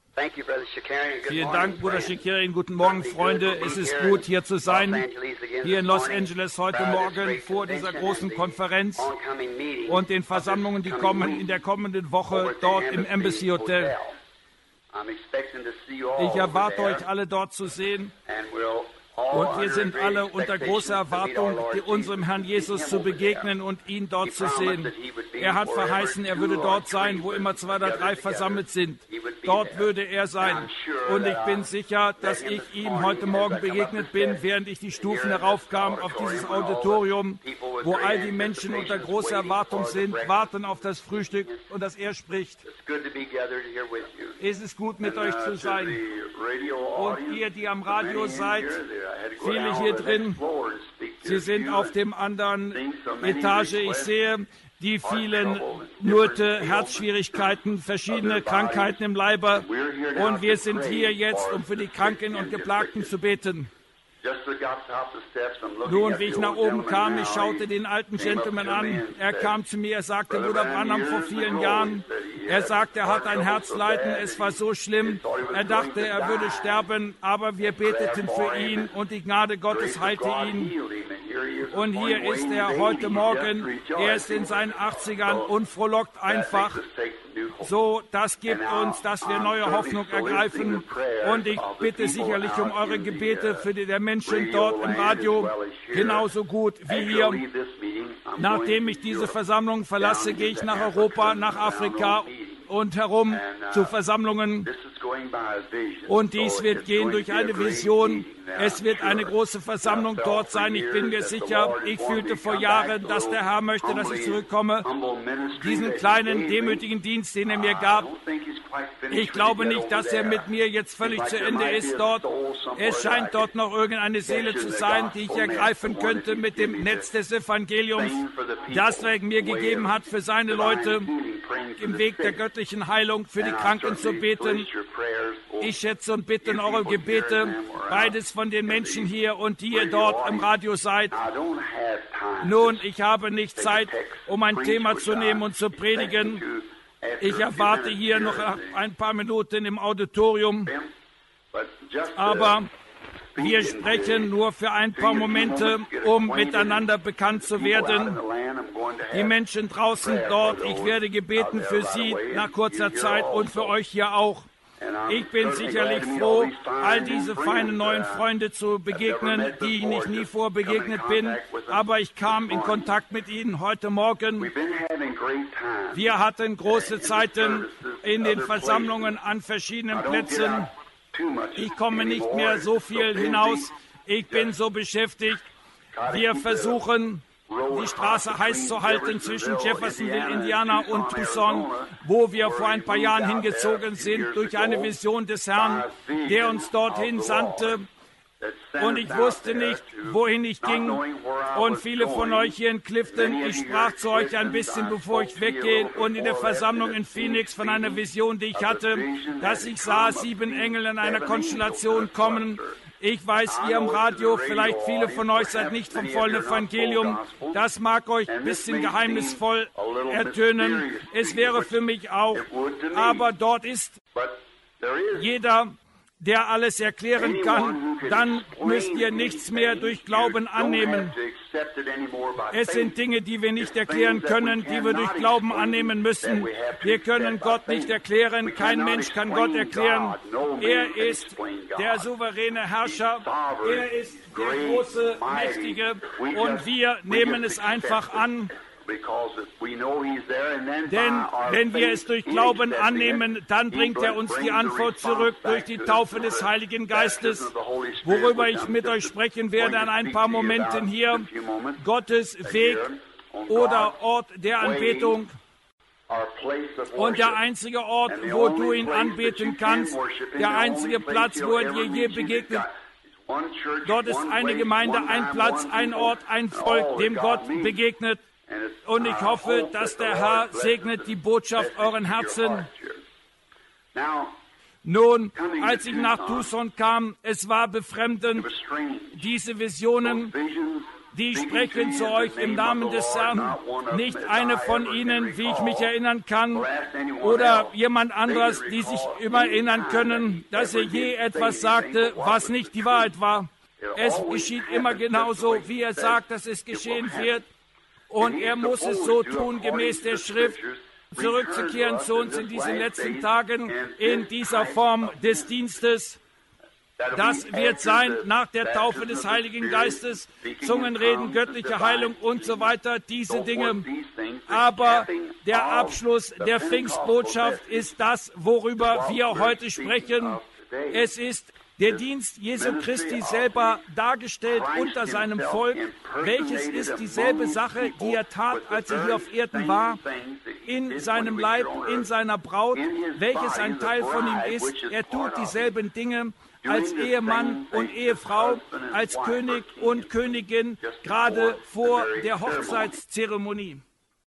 Vielen Dank, Bruder Shakarian. Guten Morgen, Freunde. Es ist gut, hier zu sein, hier in Los Angeles heute Morgen vor dieser großen Konferenz und den Versammlungen, die kommen in der kommenden Woche dort im Embassy Hotel. Ich erwarte euch alle dort zu sehen. Und wir sind alle unter großer Erwartung, unserem Herrn Jesus zu begegnen und ihn dort zu sehen. Er hat verheißen, er würde dort sein, wo immer 2 oder 3 versammelt sind. Dort würde er sein. Und ich bin sicher, dass ich ihm heute Morgen begegnet bin, während ich die Stufen heraufkam auf dieses Auditorium, wo all die Menschen unter großer Erwartung sind, warten auf das Frühstück und dass er spricht. Es ist gut, mit euch zu sein. Und ihr, die am Radio seid, viele hier drin, sie sind auf dem anderen Etage. Ich sehe die vielen Nöte, Herzschwierigkeiten, verschiedene Krankheiten im Leibe. Und wir sind hier jetzt, um für die Kranken und Geplagten zu beten. Nun, wie ich nach oben kam, ich schaute den alten Gentleman an. Er kam zu mir, er sagte, Bruder Branham, vor vielen Jahren, er sagte, er hat ein Herzleiden, es war so schlimm. Er dachte, er würde sterben, aber wir beteten für ihn und die Gnade Gottes heilte ihn. Und hier ist er heute Morgen, er ist in seinen 80ern und frohlockt einfach. So, das gibt uns, dass wir neue Hoffnung ergreifen. Und ich bitte sicherlich um eure Gebete für die der Menschen dort im Radio, genauso gut wie hier. Nachdem ich diese Versammlung verlasse, gehe ich nach Europa, nach Afrika und herum zu Versammlungen. Und dies wird gehen durch eine Vision. Es wird eine große Versammlung dort sein. Ich bin mir sicher, ich fühlte vor Jahren, dass der Herr möchte, dass ich zurückkomme. Diesen kleinen, demütigen Dienst, den er mir gab. Ich glaube nicht, dass er mit mir jetzt völlig zu Ende ist dort. Es scheint dort noch irgendeine Seele zu sein, die ich ergreifen könnte mit dem Netz des Evangeliums, das er mir gegeben hat für seine Leute, im Weg der göttlichen Heilung für die Kranken zu beten. Ich schätze und bitte in eure Gebete, beides von den Menschen hier und die ihr dort im Radio seid. Nun, ich habe nicht Zeit, um ein Thema zu nehmen und zu predigen. Ich erwarte hier noch ein paar Minuten im Auditorium, aber wir sprechen nur für ein paar Momente, um miteinander bekannt zu werden. Die Menschen draußen dort, ich werde gebeten für sie nach kurzer Zeit und für euch hier auch. Ich bin sicherlich froh, all diese feinen neuen Freunde zu begegnen, die ich nie vor begegnet bin, aber ich kam in Kontakt mit ihnen heute Morgen. Wir hatten große Zeiten in den Versammlungen an verschiedenen Plätzen. Ich komme nicht mehr so viel hinaus. Ich bin so beschäftigt. Wir versuchen, die Straße heiß zu halten zwischen Jeffersonville, Indiana und Tucson, wo wir vor ein paar Jahren hingezogen sind durch eine Vision des Herrn, der uns dorthin sandte. Und ich wusste nicht, wohin ich ging. Und viele von euch hier in Clifton, ich sprach zu euch ein bisschen, bevor ich weggehe, und in der Versammlung in Phoenix von einer Vision, die ich hatte, dass ich sah 7 Engel in einer Konstellation kommen. Ich weiß, ihr im Radio, vielleicht viele von euch seid nicht vom vollen Evangelium. Das mag euch ein bisschen geheimnisvoll ertönen. Es wäre für mich auch. Aber dort ist jeder, der alles erklären kann, dann müsst ihr nichts mehr durch Glauben annehmen. Es sind Dinge, die wir nicht erklären können, die wir durch Glauben annehmen müssen. Wir können Gott nicht erklären, kein Mensch kann Gott erklären. Er ist der souveräne Herrscher, er ist der große, mächtige und wir nehmen es einfach an. Denn wenn wir es durch Glauben annehmen, dann bringt er uns die Antwort zurück durch die Taufe des Heiligen Geistes, worüber ich mit euch sprechen werde an ein paar Momenten hier. Gottes Weg oder Ort der Anbetung. Und der einzige Ort, wo du ihn anbeten kannst, der einzige Platz, wo er dir je begegnet, dort ist eine Gemeinde, ein Platz, ein Ort, ein Volk, dem Gott begegnet. Und ich hoffe, dass der Herr segnet die Botschaft euren Herzen. Nun, als ich nach Tucson kam, es war befremdend, diese Visionen, die sprechen zu euch im Namen des Herrn. Nicht eine von ihnen, wie ich mich erinnern kann, oder jemand anderes, die sich immer erinnern können, dass er je etwas sagte, was nicht die Wahrheit war. Es geschieht immer genauso, wie er sagt, dass es geschehen wird. Und er muss es so tun, gemäß der Schrift, zurückzukehren zu uns in diesen letzten Tagen, in dieser Form des Dienstes. Das wird sein nach der Taufe des Heiligen Geistes, Zungenreden, göttliche Heilung und so weiter, diese Dinge. Aber der Abschluss der Pfingstbotschaft ist das, worüber wir heute sprechen. Es ist der Dienst Jesu Christi selber dargestellt unter seinem Volk, welches ist dieselbe Sache, die er tat, als er hier auf Erden war, in seinem Leib, in seiner Braut, welches ein Teil von ihm ist. Er tut dieselben Dinge als Ehemann und Ehefrau, als König und Königin, gerade vor der Hochzeitszeremonie.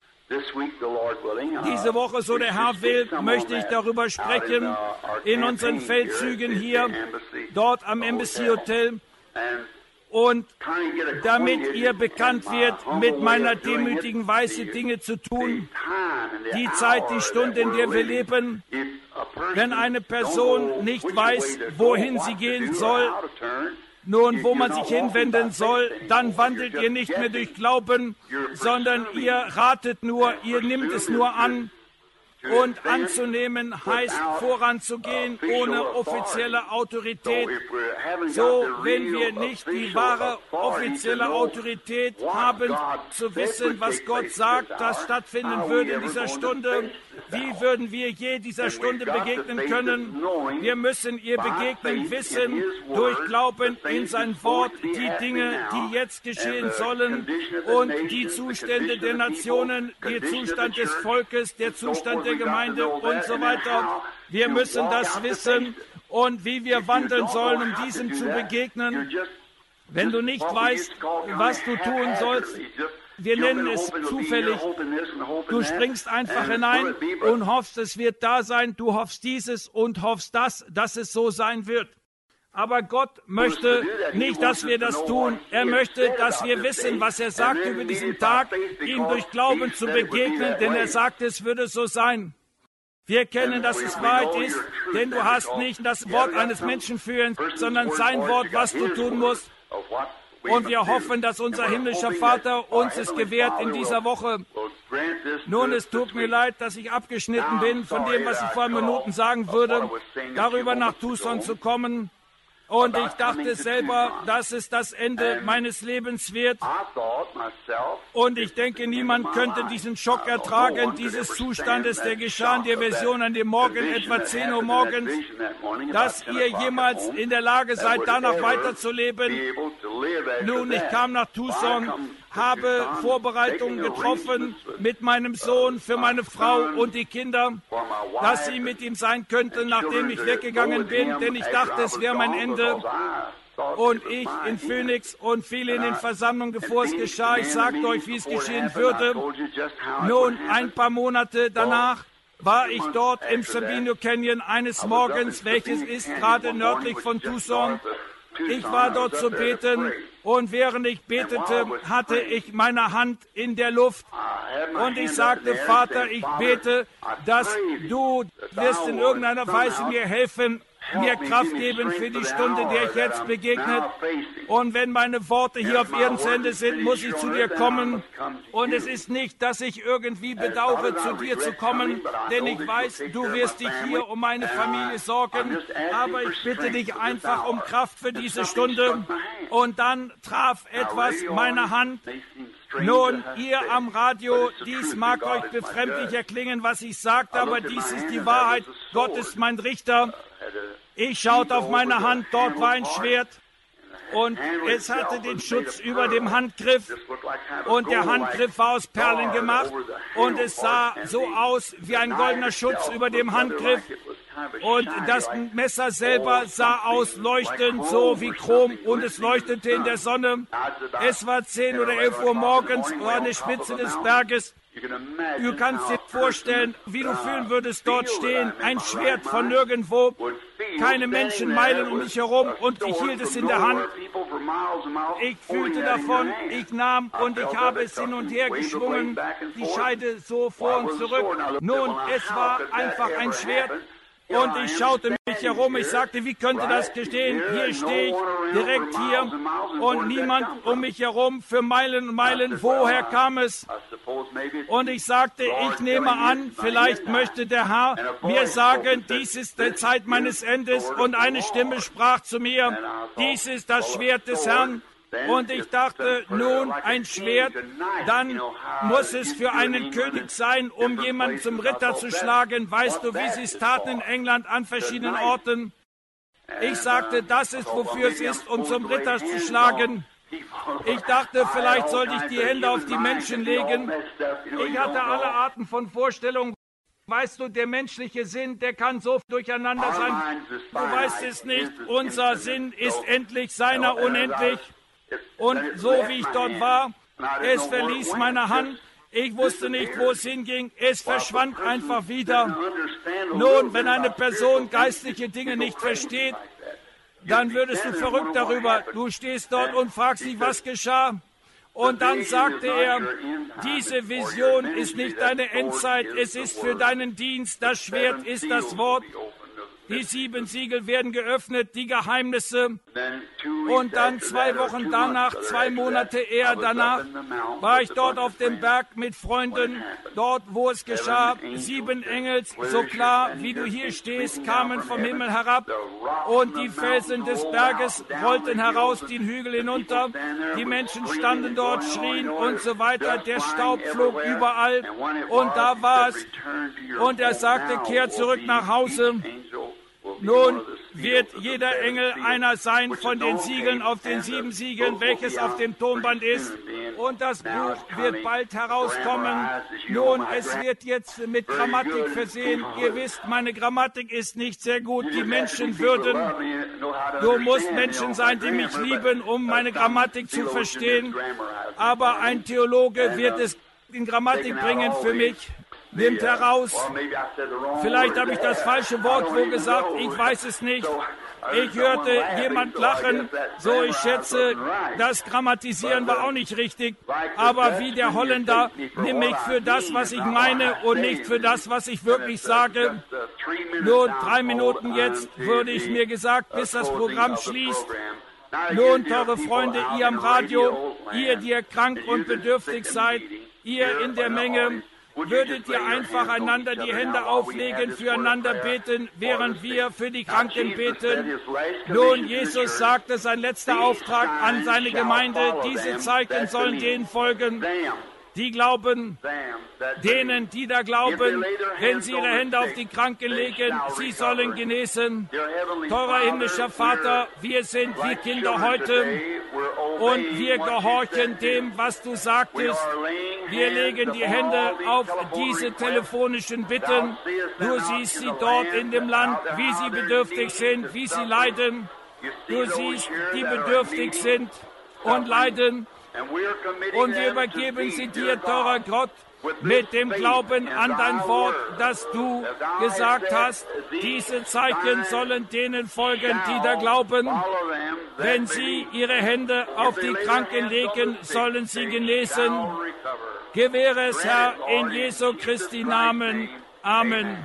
Diese Woche, so der Herr will, möchte ich darüber sprechen, in unseren Feldzügen hier, dort am Embassy Hotel. Und damit ihr bekannt wird, mit meiner demütigen Weise Dinge zu tun, die Zeit, die Stunde, in der wir leben, wenn eine Person nicht weiß, wohin sie gehen soll, nun, wo man sich hinwenden soll, dann wandelt ihr nicht mehr durch Glauben, sondern ihr ratet nur, ihr nimmt es nur an. Und anzunehmen heißt voranzugehen ohne offizielle Autorität. So, wenn wir nicht die wahre offizielle Autorität haben, zu wissen, was Gott sagt, das stattfinden würde in dieser Stunde, wie würden wir je dieser Stunde begegnen können? Wir müssen ihr begegnen, wissen, durch Glauben in sein Wort, die Dinge, die jetzt geschehen sollen und die Zustände der Nationen, der Zustand des Volkes, der Zustand der Gemeinde und so weiter. Wir müssen das wissen und wie wir wandeln sollen, um diesem zu begegnen. Wenn du nicht weißt, was du tun sollst, wir nennen es zufällig, du springst einfach hinein und hoffst, es wird da sein, du hoffst dieses und hoffst das, dass es so sein wird. Aber Gott möchte nicht, dass wir das tun. Er möchte, dass wir wissen, was er sagt über diesen Tag, ihm durch Glauben zu begegnen, denn er sagt, es würde so sein. Wir erkennen, dass es Wahrheit ist, denn du hast nicht das Wort eines Menschen führen, sondern sein Wort, was du tun musst. Und wir hoffen, dass unser himmlischer Vater uns es gewährt in dieser Woche. Nun, es tut mir leid, dass ich abgeschnitten bin von dem, was ich vor Minuten sagen würde, darüber nach Tucson zu kommen. Und ich dachte selber, dass es das Ende meines Lebens wird. Und ich denke, niemand könnte diesen Schock ertragen, dieses Zustandes, der geschah in der Version an dem Morgen, etwa 10 Uhr morgens, dass ihr jemals in der Lage seid, danach weiterzuleben. Nun, ich kam nach Tucson, habe Vorbereitungen getroffen mit meinem Sohn für meine Frau und die Kinder, dass sie mit ihm sein könnten, nachdem ich weggegangen bin, denn ich dachte, es wäre mein Ende. Und ich in Phoenix und viele in den Versammlungen, bevor es geschah, ich sagte euch, wie es geschehen würde. Nun, ein paar Monate danach war ich dort im Sabino Canyon eines Morgens, welches ist gerade nördlich von Tucson. Ich war dort zu beten und während ich betete, hatte ich meine Hand in der Luft und ich sagte, Vater, ich bete, dass du wirst in irgendeiner Weise mir helfen, mir Kraft geben für die Stunde, der ich jetzt begegnet. Und wenn meine Worte hier auf Erden zu Ende sind, muss ich zu dir kommen. Und es ist nicht, dass ich irgendwie bedauere, zu dir zu kommen, denn ich weiß, du wirst dich hier um meine Familie sorgen. Aber ich bitte dich einfach um Kraft für diese Stunde. Und dann traf etwas meine Hand. Nun, ihr am Radio, dies mag euch befremdlich erklingen, was ich sagte, aber dies ist die Wahrheit. Gott ist mein Richter. Ich schaute auf meine Hand, dort war ein Schwert und es hatte den Schutz über dem Handgriff und der Handgriff war aus Perlen gemacht und es sah so aus wie ein goldener Schutz über dem Handgriff und das Messer selber sah aus leuchtend, so wie Chrom und es leuchtete in der Sonne. Es war 10 oder 11 Uhr morgens an der Spitze des Berges. Du kannst dir vorstellen, wie du fühlen würdest, dort stehen, ein Schwert von nirgendwo, keine Menschen meilen um mich herum und ich hielt es in der Hand. Ich fühlte davon, ich nahm und ich habe es hin und her geschwungen, die Scheide so vor und zurück. Nun, es war einfach ein Schwert. Und ich schaute mich herum, ich sagte, wie könnte das geschehen? Hier stehe ich, direkt hier, und niemand um mich herum für Meilen und Meilen. Woher kam es? Und ich sagte, ich nehme an, vielleicht möchte der Herr mir sagen, dies ist die Zeit meines Endes. Und eine Stimme sprach zu mir, dies ist das Schwert des Herrn. Und ich dachte, nun ein Schwert, dann muss es für einen König sein, um jemanden zum Ritter zu schlagen. Weißt du, wie sie es taten in England an verschiedenen Orten? Ich sagte, das ist, wofür es ist, um zum Ritter zu schlagen. Ich dachte, vielleicht sollte ich die Hände auf die Menschen legen. Ich hatte alle Arten von Vorstellungen. Weißt du, der menschliche Sinn, der kann so durcheinander sein. Du weißt es nicht. Unser Sinn ist endlich, seiner unendlich. Und so wie ich dort war, es verließ meine Hand. Ich wusste nicht, wo es hinging. Es verschwand einfach wieder. Nun, wenn eine Person geistliche Dinge nicht versteht, dann würdest du verrückt darüber. Du stehst dort und fragst dich, was geschah. Und dann sagte er, diese Vision ist nicht deine Endzeit, es ist für deinen Dienst. Das Schwert ist das Wort. Die 7 Siegel werden geöffnet, die Geheimnisse. Und dann 2 Wochen danach, 2 Monate eher danach, war ich dort auf dem Berg mit Freunden, dort, wo es geschah. 7 Engels, so klar wie du hier stehst, kamen vom Himmel herab und die Felsen des Berges rollten heraus, den Hügel hinunter. Die Menschen standen dort, schrien und so weiter. Der Staub flog überall und da war es. Und er sagte, kehr zurück nach Hause. Nun wird jeder Engel einer sein von den Siegeln auf den 7 Siegeln, welches auf dem Tonband ist. Und das Buch wird bald herauskommen. Nun, es wird jetzt mit Grammatik versehen. Ihr wisst, meine Grammatik ist nicht sehr gut. Die Menschen würden, du musst Menschen sein, die mich lieben, um meine Grammatik zu verstehen. Aber ein Theologe wird es in Grammatik bringen für mich. Nimmt heraus. Vielleicht habe ich das falsche Wort wo gesagt, ich weiß es nicht. Ich hörte jemand lachen, so ich schätze, das Grammatisieren war auch nicht richtig. Aber wie der Holländer, nimm mich für das, was ich meine und nicht für das, was ich wirklich sage. Nur 3 Minuten jetzt, würde ich mir gesagt, bis das Programm schließt. Nun, teure Freunde, ihr am Radio, ihr, die ihr krank und bedürftig seid, ihr in der Menge, würdet ihr einfach einander die Hände auflegen, füreinander beten, während wir für die Kranken beten. Nun, Jesus sagte, sein letzter Auftrag an seine Gemeinde, diese Zeichen sollen denen folgen, die glauben, denen, die da glauben, wenn sie ihre Hände auf die Kranken legen, sie sollen genesen. Teurer himmlischer Vater, wir sind wie Kinder heute und wir gehorchen dem, was du sagtest. Wir legen die Hände auf diese telefonischen Bitten. Du siehst sie dort in dem Land, wie sie bedürftig sind, wie sie leiden. Du siehst, die bedürftig sind und leiden. Und wir übergeben sie dir, teurer Gott, mit dem Glauben an dein Wort, das du gesagt hast. Diese Zeichen sollen denen folgen, die da glauben. Wenn sie ihre Hände auf die Kranken legen, sollen sie genesen. Gewähre es, Herr, in Jesu Christi Namen. Amen.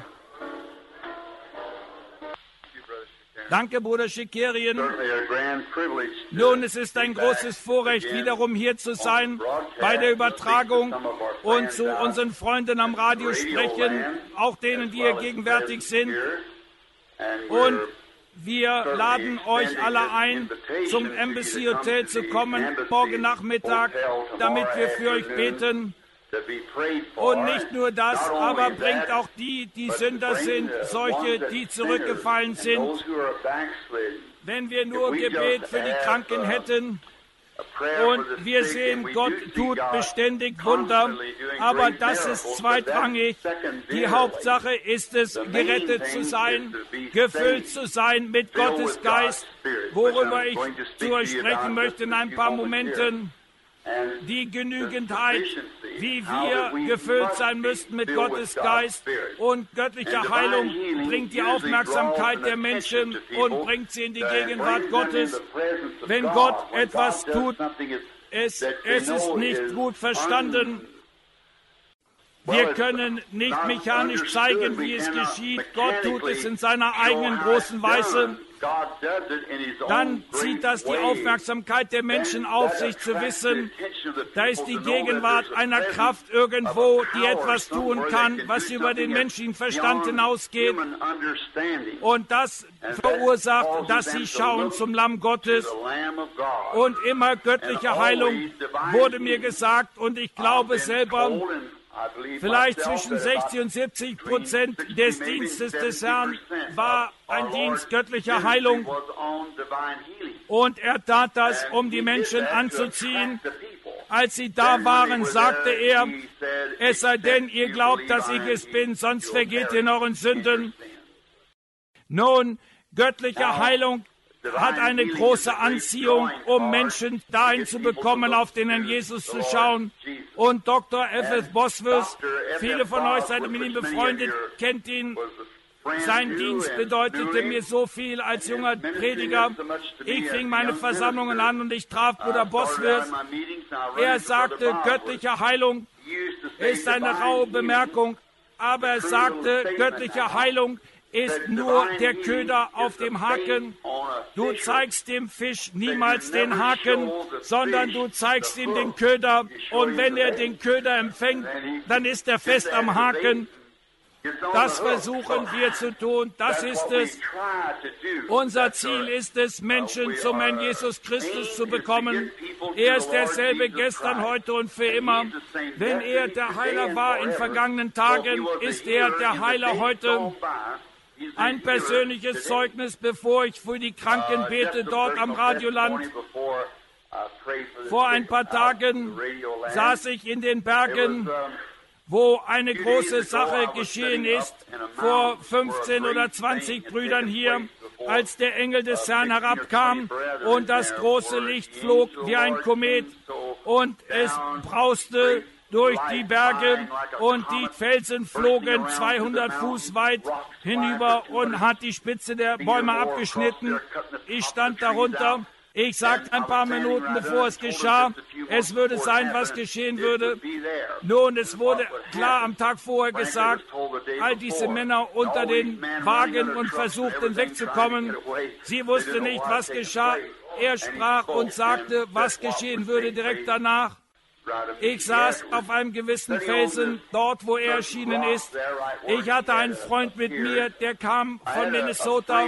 Danke, Bruder Schikerien. Nun, es ist ein großes Vorrecht, wiederum hier zu sein, bei der Übertragung und zu unseren Freunden am Radio sprechen, auch denen, die hier gegenwärtig sind. Und wir laden euch alle ein, zum Embassy Hotel zu kommen, morgen Nachmittag, damit wir für euch beten. Und nicht nur das, aber bringt auch die Sünder sind, solche, die zurückgefallen sind. Wenn wir nur Gebet für die Kranken hätten und wir sehen, Gott tut beständig Wunder, aber das ist zweitrangig. Die Hauptsache ist es, gerettet zu sein, gefüllt zu sein mit Gottes Geist, worüber ich zu euch sprechen möchte in ein paar Momenten. Die Genügendheit wie wir gefüllt sein müssten mit Gottes Geist. Und göttliche Heilung bringt die Aufmerksamkeit der Menschen und bringt sie in die Gegenwart Gottes. Wenn Gott etwas tut, es ist nicht gut verstanden. Wir können nicht mechanisch zeigen, wie es geschieht. Gott tut es in seiner eigenen großen Weise. Dann zieht das die Aufmerksamkeit der Menschen auf sich zu wissen, da ist die Gegenwart einer Kraft irgendwo, die etwas tun kann, was über den menschlichen Verstand hinausgeht. Und das verursacht, dass sie schauen zum Lamm Gottes. Und immer göttliche Heilung wurde mir gesagt, und ich glaube selber, vielleicht zwischen 60 und 70% des Dienstes des Herrn war ein Dienst göttlicher Heilung. Und er tat das, um die Menschen anzuziehen. Als sie da waren, sagte er, es sei denn, ihr glaubt, dass ich es bin, sonst vergeht ihr in euren Sünden. Nun, göttliche Heilung hat eine große Anziehung, um Menschen dahin zu bekommen, auf den Herrn Jesus zu schauen. Und Dr. F.F. Bosworth, viele von euch seid mit ihm befreundet, kennt ihn. Sein Dienst bedeutete mir so viel als junger Prediger. Ich fing meine Versammlungen an und ich traf Bruder Bosworth. Er sagte, göttliche Heilung ist eine raue Bemerkung, aber er sagte, göttliche Heilung ist nur der Köder auf dem Haken. Du zeigst dem Fisch niemals den Haken, sondern du zeigst ihm den Köder. Und wenn er den Köder empfängt, dann ist er fest am Haken. Das versuchen wir zu tun. Das ist es. Unser Ziel ist es, Menschen zum Herrn Jesus Christus zu bekommen. Er ist derselbe gestern, heute und für immer. Wenn er der Heiler war in vergangenen Tagen, ist er der Heiler heute. Ein persönliches Zeugnis, bevor ich für die Kranken bete, dort am Radioland. Vor ein paar Tagen saß ich in den Bergen, wo eine große Sache geschehen ist, vor 15 oder 20 Brüdern hier, als der Engel des Herrn herabkam und das große Licht flog wie ein Komet und es brauste durch die Berge und die Felsen flogen 200 Fuß weit hinüber und hat die Spitze der Bäume abgeschnitten. Ich stand darunter. Ich sagte ein paar Minuten, bevor es geschah, es würde sein, was geschehen würde. Nun, es wurde klar am Tag vorher gesagt, all diese Männer unter den Wagen und versuchten wegzukommen. Sie wussten nicht, was geschah. Er sprach und sagte, was geschehen würde direkt danach. Ich saß auf einem gewissen Felsen, dort, wo er erschienen ist. Ich hatte einen Freund mit mir, der kam von Minnesota.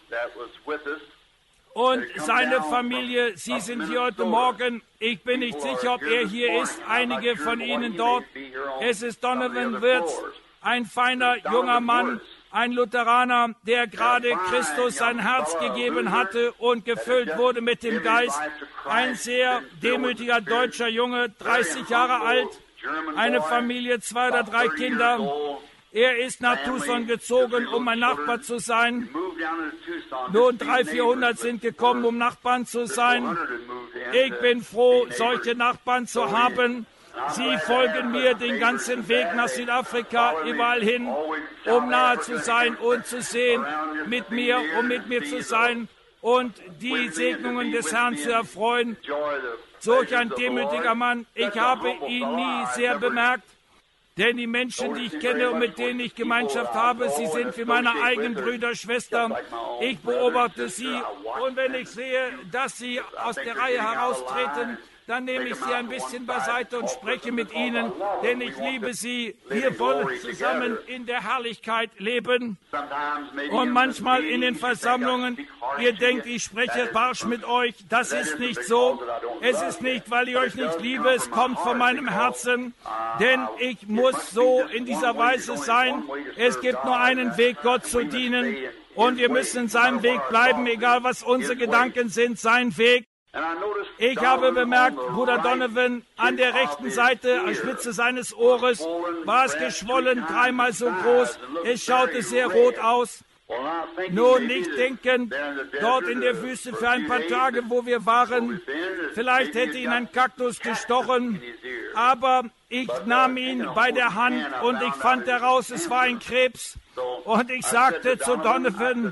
Und seine Familie, sie sind hier heute Morgen. Ich bin nicht sicher, ob er hier ist. Einige von ihnen dort. Es ist Donovan Wirtz, ein feiner junger Mann, ein Lutheraner, der gerade Christus sein Herz gegeben hatte und gefüllt wurde mit dem Geist. Ein sehr demütiger deutscher Junge, 30 Jahre alt, eine Familie, 2 oder 3 Kinder. Er ist nach Tucson gezogen, um ein Nachbar zu sein. Nun 300, 400 sind gekommen, um Nachbarn zu sein. Ich bin froh, solche Nachbarn zu haben. Sie folgen mir den ganzen Weg nach Südafrika, überall hin, um nahe zu sein und zu sehen mit mir, um mit mir zu sein und die Segnungen des Herrn zu erfreuen. Solch ein demütiger Mann, ich habe ihn nie sehr bemerkt, denn die Menschen, die ich kenne und mit denen ich Gemeinschaft habe, sie sind wie meine eigenen Brüder, Schwestern. Ich beobachte sie und wenn ich sehe, dass sie aus der Reihe heraustreten, dann nehme ich sie ein bisschen beiseite und spreche mit ihnen, denn ich liebe sie. Wir wollen zusammen in der Herrlichkeit leben. Und manchmal in den Versammlungen, ihr denkt, ich spreche barsch mit euch. Das ist nicht so. Es ist nicht, weil ich euch nicht liebe, es kommt von meinem Herzen. Denn ich muss so in dieser Weise sein. Es gibt nur einen Weg, Gott zu dienen. Und wir müssen in seinem Weg bleiben, egal was unsere Gedanken sind, sein Weg. Ich habe bemerkt, Bruder Donovan, an der rechten Seite, an Spitze seines Ohres, war es geschwollen, 3-mal so groß. Es schaute sehr rot aus. Nun nicht denken, dort in der Wüste für ein paar Tage, wo wir waren, vielleicht hätte ihn ein Kaktus gestochen, aber ich nahm ihn bei der Hand und ich fand heraus, es war ein Krebs. Und ich sagte zu Donovan,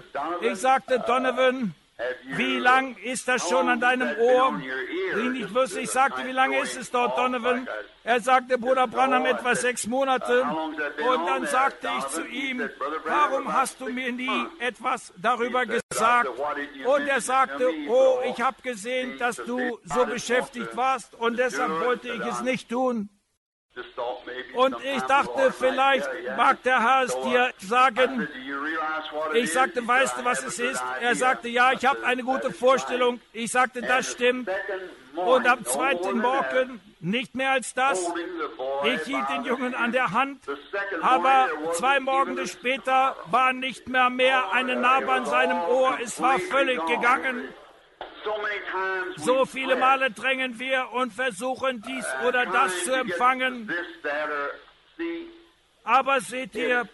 wie lang ist das schon an deinem Ohr? Ich sagte, wie lange ist es dort, Donovan? Er sagte, Bruder Branham, etwa 6 Monate. Und dann sagte ich zu ihm, warum hast du mir nie etwas darüber gesagt? Und er sagte, oh, ich habe gesehen, dass du so beschäftigt warst und deshalb wollte ich es nicht tun. Und ich dachte, vielleicht mag der Herr es dir sagen. Ich sagte, weißt du, was es ist? Er sagte, ja, ich habe eine gute Vorstellung. Ich sagte, das stimmt. Und am zweiten Morgen, nicht mehr als das, ich hielt den Jungen an der Hand, aber 2 Morgen später war nicht mehr eine Narbe an seinem Ohr. Es war völlig gegangen. So viele Male drängen wir und versuchen dies oder das zu empfangen. Aber seht ihr,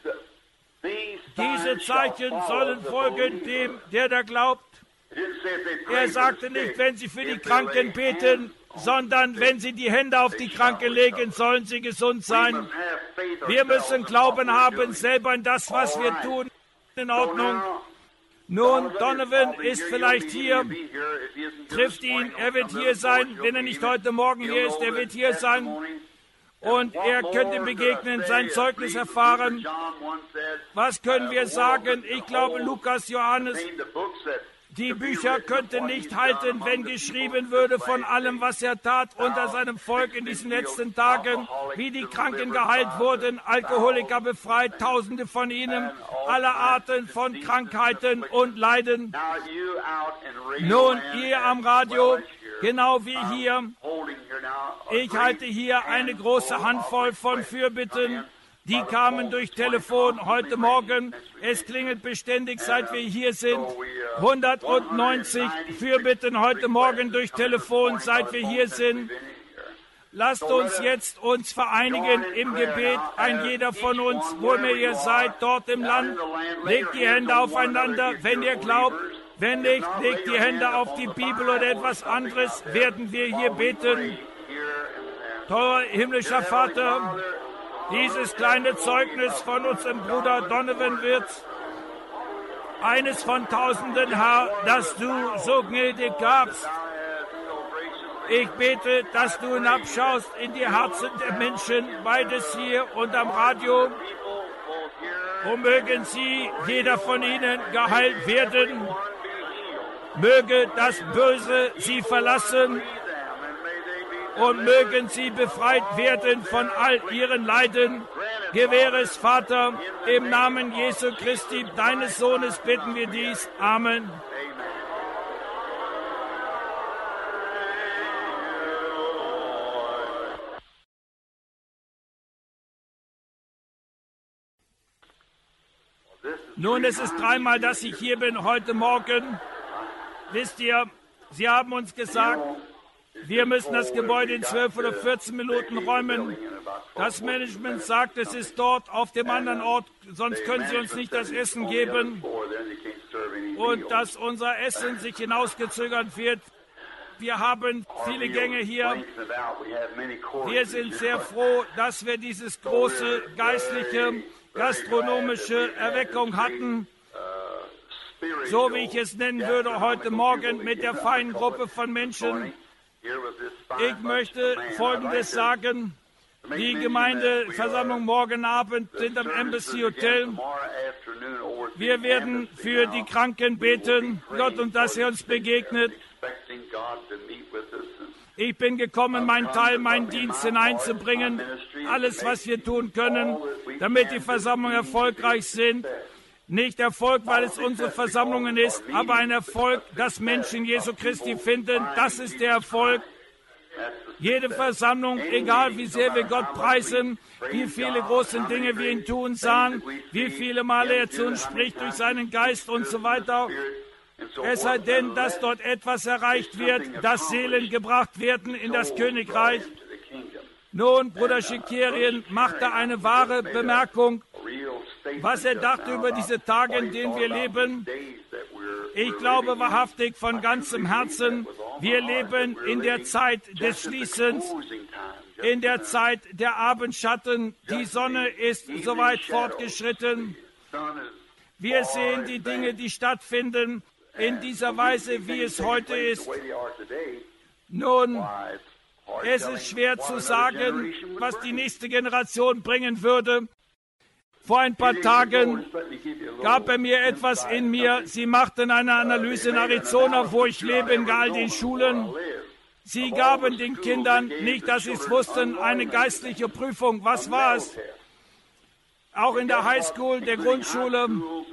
diese Zeichen sollen folgen dem, der da glaubt. Er sagte nicht, wenn sie für die Kranken beten, sondern wenn sie die Hände auf die Kranken legen, sollen sie gesund sein. Wir müssen Glauben haben, selber in das, was wir tun, in Ordnung. Nun, Donovan ist vielleicht hier, trifft ihn, er wird hier sein, wenn er nicht heute Morgen hier ist, er wird hier sein und er könnte ihm begegnen, sein Zeugnis erfahren. Was können wir sagen? Ich glaube, Lukas, Johannes, die Bücher könnten nicht halten, wenn geschrieben würde von allem, was er tat unter seinem Volk in diesen letzten Tagen, wie die Kranken geheilt wurden, Alkoholiker befreit, Tausende von ihnen, aller Arten von Krankheiten und Leiden. Nun, ihr am Radio, genau wie hier, ich halte hier eine große Handvoll von Fürbitten. Die kamen durch Telefon heute Morgen. Es klingelt beständig, seit wir hier sind. 190 Fürbitten heute Morgen durch Telefon, seit wir hier sind. Lasst uns jetzt uns vereinigen im Gebet, ein jeder von uns, wo immer ihr seid, dort im Land. Legt die Hände aufeinander, wenn ihr glaubt. Wenn nicht, legt die Hände auf die Bibel oder etwas anderes, werden wir hier beten. Teurer himmlischer Vater, dieses kleine Zeugnis von unserem Bruder Donovan wird eines von Tausenden, Herr, das du so gnädig gabst. Ich bete, dass du hinabschaust in die Herzen der Menschen, beides hier und am Radio. Und mögen sie, jeder von ihnen, geheilt werden. Möge das Böse sie verlassen. Und mögen sie befreit werden von all ihren Leiden. Gewähre es, Vater, im Namen Jesu Christi, deines Sohnes, bitten wir dies. Amen. Nun, es ist 3-mal, dass ich hier bin heute Morgen. Wisst ihr, Sie haben uns gesagt, wir müssen das Gebäude in 12 oder 14 Minuten räumen. Das Management sagt, es ist dort auf dem anderen Ort, sonst können sie uns nicht das Essen geben. Und dass unser Essen sich hinausgezögert wird. Wir haben viele Gänge hier. Wir sind sehr froh, dass wir dieses große geistliche, gastronomische Erweckung hatten. So wie ich es nennen würde heute Morgen mit der feinen Gruppe von Menschen. Ich möchte Folgendes sagen. Die Gemeindeversammlung morgen Abend sind am Embassy Hotel. Wir werden für die Kranken beten, Gott, und dass er uns begegnet. Ich bin gekommen, meinen Teil, meinen Dienst hineinzubringen. Alles, was wir tun können, damit die Versammlungen erfolgreich sind. Nicht Erfolg, weil es unsere Versammlungen ist, aber ein Erfolg, dass Menschen Jesu Christi finden. Das ist der Erfolg. Jede Versammlung, egal wie sehr wir Gott preisen, wie viele große Dinge wir ihn tun sahen, wie viele Male er zu uns spricht durch seinen Geist und so weiter. Es sei denn, dass dort etwas erreicht wird, dass Seelen gebracht werden in das Königreich. Nun, Bruder Schikierien machte eine wahre Bemerkung. was er dachte über diese Tage, in denen wir leben. Ich glaube wahrhaftig von ganzem Herzen, wir leben in der Zeit des Schließens, in der Zeit der Abendschatten. Die Sonne ist so weit fortgeschritten. Wir sehen die Dinge, die stattfinden, in dieser Weise, wie es heute ist. Nun, es ist schwer zu sagen, was die nächste Generation bringen würde. Vor ein paar Tagen gab er mir etwas in mir. Sie machten eine Analyse in Arizona, wo ich lebe, in all den Schulen. Sie gaben den Kindern, nicht dass sie es wussten, eine geistliche Prüfung. Was war es? Auch in der Highschool, der Grundschule,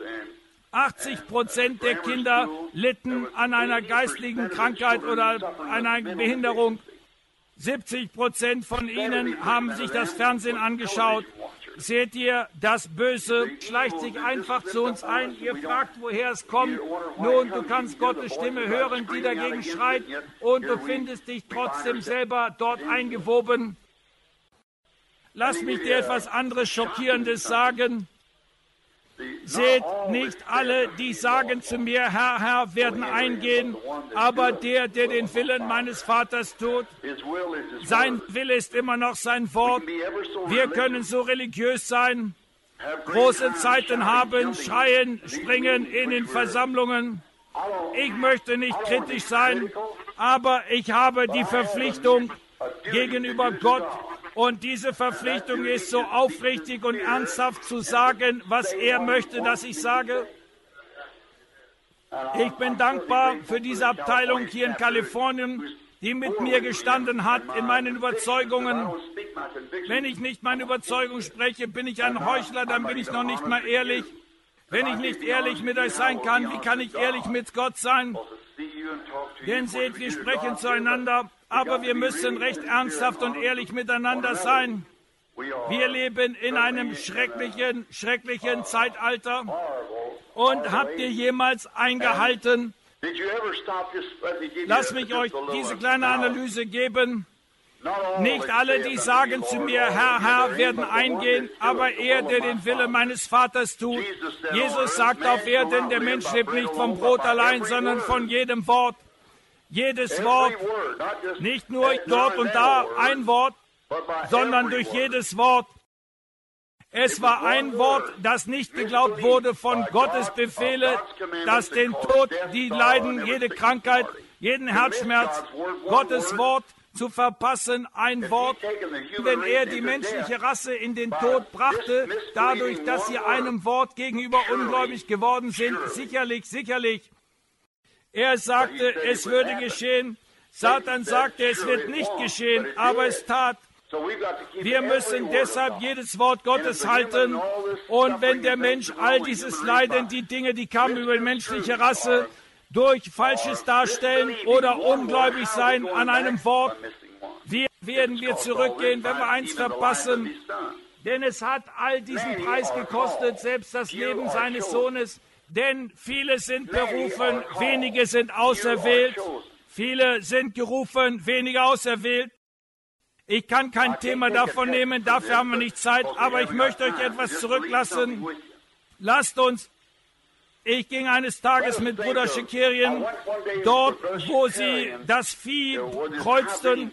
80% der Kinder litten an einer geistlichen Krankheit oder einer Behinderung. 70% von ihnen haben sich das Fernsehen angeschaut. Seht ihr, das Böse schleicht sich einfach zu uns ein. Ihr fragt, woher es kommt. Nun, du kannst Gottes Stimme hören, die dagegen schreit, und du findest dich trotzdem selber dort eingewoben. Lass mich dir etwas anderes Schockierendes sagen. Seht, nicht alle, die sagen zu mir, Herr, Herr, werden eingehen, aber der den Willen meines Vaters tut, sein Wille ist immer noch sein Wort. Wir können so religiös sein, große Zeiten haben, schreien, springen in den Versammlungen. Ich möchte nicht kritisch sein, aber ich habe die Verpflichtung gegenüber Gott. Und diese Verpflichtung ist so aufrichtig und ernsthaft zu sagen, was er möchte, dass ich sage. Ich bin dankbar für diese Abteilung hier in Kalifornien, die mit mir gestanden hat in meinen Überzeugungen. Wenn ich nicht meine Überzeugung spreche, bin ich ein Heuchler, dann bin ich noch nicht mal ehrlich. Wenn ich nicht ehrlich mit euch sein kann, wie kann ich ehrlich mit Gott sein? Denn seht, wir sprechen zueinander, aber wir müssen recht ernsthaft und ehrlich miteinander sein. Wir leben in einem schrecklichen Zeitalter. Und habt ihr jemals eingehalten? Lasst mich euch diese kleine Analyse geben. Nicht alle, die sagen zu mir, Herr, Herr, werden eingehen, aber er, der den Willen meines Vaters tut. Jesus sagt auf Erden, der Mensch lebt nicht vom Brot allein, sondern von jedem Wort. Jedes Wort, nicht nur dort und da ein Wort, sondern durch jedes Wort. Es war ein Wort, das nicht geglaubt wurde von Gottes Befehle, das den Tod, die Leiden, jede Krankheit, jeden Herzschmerz, Gottes Wort zu verpassen, ein Wort, wenn er die menschliche Rasse in den Tod brachte, dadurch, dass sie einem Wort gegenüber ungläubig geworden sind, sicherlich. Er sagte, es würde geschehen. Satan sagte, es wird nicht geschehen, aber es tat. Wir müssen deshalb jedes Wort Gottes halten. Und wenn der Mensch all dieses Leiden, die Dinge, die kamen über die menschliche Rasse, durch Falsches darstellen oder ungläubig sein an einem Wort, werden wir zurückgehen, wenn wir eins verpassen. Denn es hat all diesen Preis gekostet, selbst das Leben seines Sohnes. Denn viele sind berufen, wenige sind auserwählt. Viele sind gerufen, wenige auserwählt. Ich kann kein Thema davon nehmen, dafür haben wir nicht Zeit, aber ich möchte euch etwas zurücklassen. Lasst uns. Ich ging eines Tages mit Bruder Shekerian dort, wo sie das Vieh kreuzten.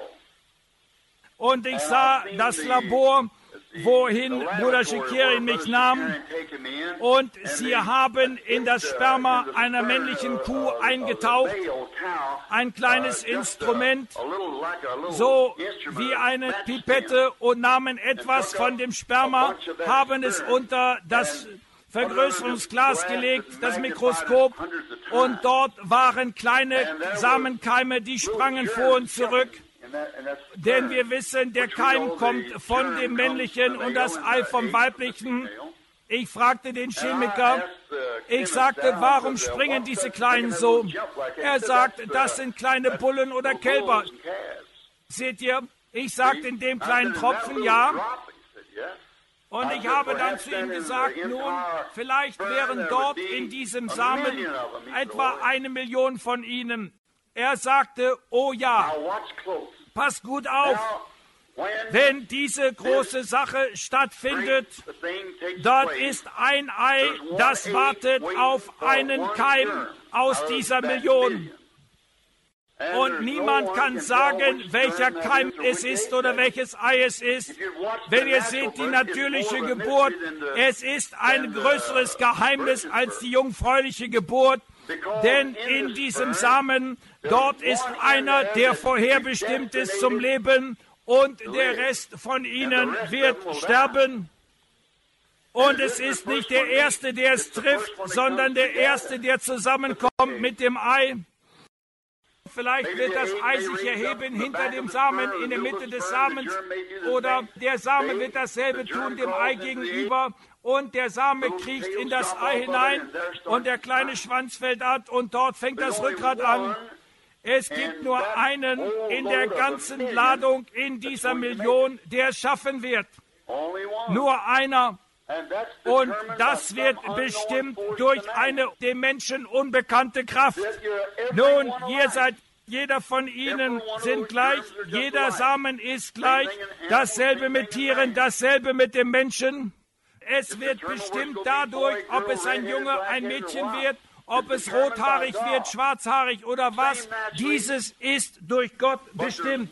Und ich sah das Labor, wohin Bruder Shekerian mich nahm. Und sie haben in das Sperma einer männlichen Kuh eingetaucht. Ein kleines Instrument, so wie eine Pipette, und nahmen etwas von dem Sperma, haben es unter das Vergrößerungsglas gelegt, das Mikroskop, und dort waren kleine Samenkeime, die sprangen vor und zurück. Denn wir wissen, der Keim kommt von dem Männlichen und das Ei vom Weiblichen. Ich fragte den Chemiker, ich sagte, warum springen diese Kleinen so? Er sagt, das sind kleine Bullen oder Kälber. Seht ihr, ich sagte in dem kleinen Tropfen, ja. Und ich habe dann zu ihm gesagt, nun, vielleicht wären dort in diesem Samen etwa 1 Million von ihnen. Er sagte, oh ja, pass gut auf. Wenn diese große Sache stattfindet, dort ist ein Ei, das wartet auf einen Keim aus dieser Million. Und niemand kann sagen, welcher Keim es ist oder welches Ei es ist. Wenn ihr seht, die natürliche Geburt, es ist ein größeres Geheimnis als die jungfräuliche Geburt. Denn in diesem Samen, dort ist einer, der vorherbestimmt ist zum Leben, und der Rest von ihnen wird sterben. Und es ist nicht der Erste, der es trifft, sondern der Erste, der zusammenkommt mit dem Ei. Vielleicht wird das Ei sich erheben hinter dem Samen, in der Mitte des Samens, oder der Same wird dasselbe tun dem Ei gegenüber, und der Same kriecht in das Ei hinein und der kleine Schwanz fällt ab und dort fängt das Rückgrat an. Es gibt nur einen in der ganzen Ladung in dieser Million, der es schaffen wird. Nur einer. Und das wird bestimmt durch eine dem Menschen unbekannte Kraft. Nun, jeder von ihnen sind gleich, jeder Samen ist gleich, dasselbe mit Tieren, dasselbe mit dem Menschen. Es wird bestimmt dadurch, ob es ein Junge, ein Mädchen wird, ob es rothaarig wird, schwarzhaarig oder was, dieses ist durch Gott bestimmt.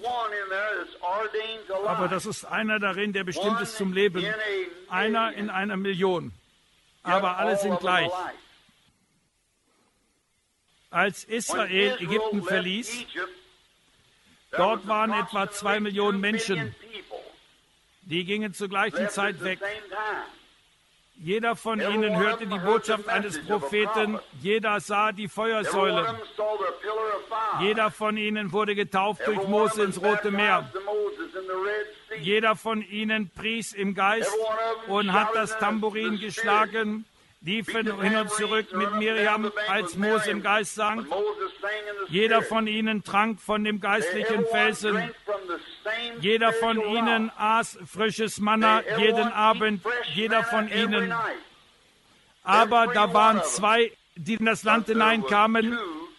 Aber das ist einer darin, der bestimmt ist zum Leben. Einer in einer Million. Aber alle sind gleich. Als Israel Ägypten verließ, dort waren etwa 2 Millionen Menschen. Die gingen zur gleichen Zeit weg. Jeder von ihnen hörte die Botschaft eines Propheten, jeder sah die Feuersäule. Jeder von ihnen wurde getauft durch Mose ins Rote Meer. Jeder von ihnen pries im Geist und hat das Tambourin geschlagen, liefen hin und zurück mit Miriam, als Mose im Geist sang. Jeder von ihnen trank von dem geistlichen Felsen. Jeder von ihnen aß frisches Manna jeden Abend, jeder von ihnen. Aber da waren 2, die in das Land hineinkamen,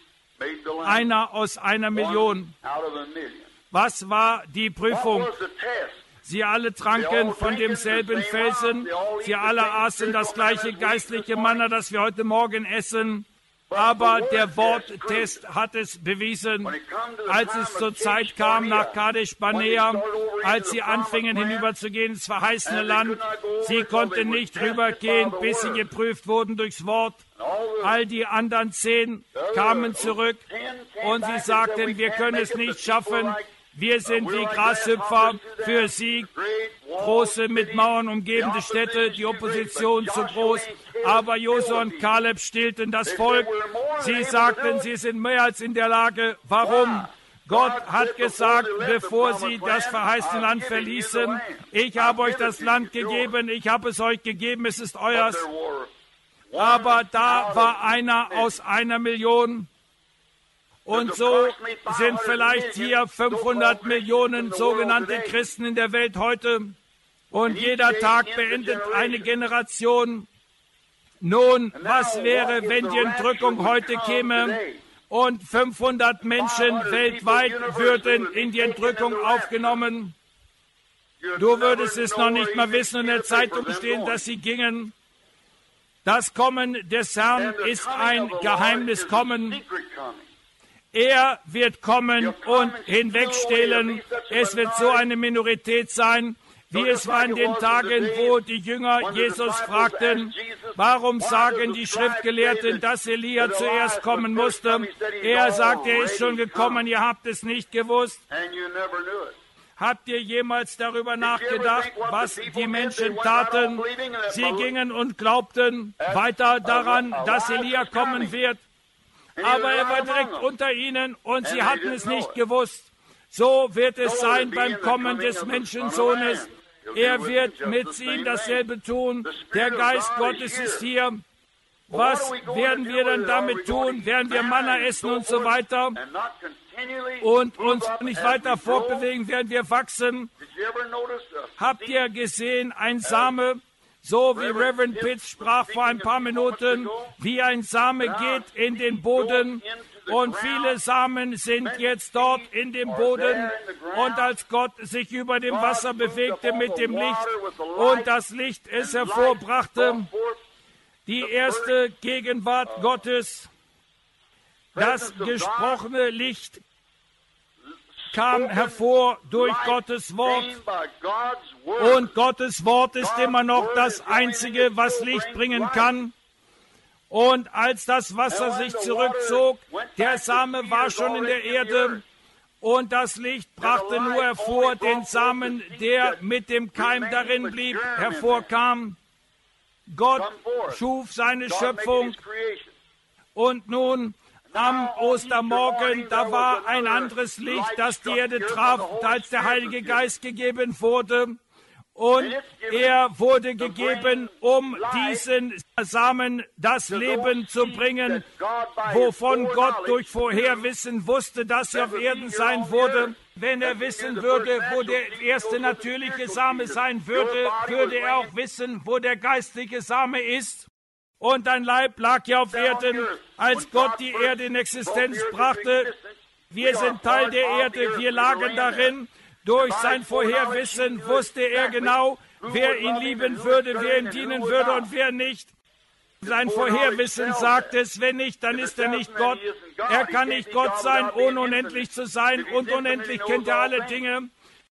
einer aus einer Million. Was war die Prüfung? Sie alle tranken von demselben Felsen, sie alle aßen das gleiche geistliche Manna, das wir heute Morgen essen. Aber der Worttest hat es bewiesen, als es zur Zeit kam nach Kadesh Barnea, als sie anfingen hinüberzugehen ins verheißene Land. Sie konnten nicht rübergehen, bis sie geprüft wurden durchs Wort. All die anderen 10 kamen zurück und sie sagten, wir können es nicht schaffen. Wir sind wie Grashüpfer, für sie große mit Mauern umgebende Städte, die Opposition zu groß. Aber Josua und Kaleb stillten das Volk. Sie sagten, sie sind mehr als in der Lage. Warum? Gott hat gesagt, bevor sie das verheißene Land verließen, ich habe euch das Land gegeben, ich habe es euch gegeben, es ist euers. Aber da war einer aus einer Million. Und so sind vielleicht hier 500 Millionen sogenannte Christen in der Welt heute. Und jeder Tag beendet eine Generation. Nun, was wäre, wenn die Entrückung heute käme und 500 Menschen weltweit würden in die Entrückung aufgenommen? Du würdest es noch nicht mal wissen, in der Zeitung stehen, dass sie gingen. Das Kommen des Herrn ist ein Geheimniskommen. Er wird kommen und hinwegstehlen. Es wird so eine Minorität sein, wie es war in den Tagen, wo die Jünger Jesus fragten, warum sagen die Schriftgelehrten, dass Elia zuerst kommen musste? Er sagt, er ist schon gekommen, ihr habt es nicht gewusst. Habt ihr jemals darüber nachgedacht, was die Menschen taten? Sie gingen und glaubten weiter daran, dass Elia kommen wird. Aber er war direkt unter ihnen und sie hatten es nicht gewusst. So wird es sein beim Kommen des Menschensohnes. Er wird mit ihm dasselbe tun. Der Geist Gottes ist hier. Was werden wir dann damit tun? Werden wir Manna essen und so weiter und uns nicht weiter fortbewegen? Werden wir wachsen? Habt ihr gesehen, ein Same, so wie Reverend Pitts sprach vor ein paar Minuten, wie ein Same geht in den Boden Und viele Samen sind jetzt dort in dem Boden. Und als Gott sich über dem Wasser bewegte mit dem Licht und das Licht es hervorbrachte, die erste Gegenwart Gottes, das gesprochene Licht kam hervor durch Gottes Wort. Und Gottes Wort ist immer noch das Einzige, was Licht bringen kann. Und als das Wasser sich zurückzog, der Same war schon in der Erde und das Licht brachte nur hervor den Samen, der mit dem Keim darin blieb, hervorkam. Gott schuf seine Schöpfung und nun am Ostermorgen, da war ein anderes Licht, das die Erde traf, als der Heilige Geist gegeben wurde. Und er wurde gegeben, um diesen Samen das Leben zu bringen, wovon Gott durch Vorherwissen wusste, dass er auf Erden sein würde. Wenn er wissen würde, wo der erste natürliche Same sein würde, würde er auch wissen, wo der geistliche Same ist. Und ein Leib lag ja auf Erden, als Gott die Erde in Existenz brachte. Wir sind Teil der Erde, wir lagen darin. Durch sein Vorherwissen wusste er genau, wer ihn lieben würde, wer ihm dienen würde und wer nicht. Sein Vorherwissen sagt es, wenn nicht, dann ist er nicht Gott. Er kann nicht Gott sein, ohne unendlich zu sein, und unendlich kennt er alle Dinge.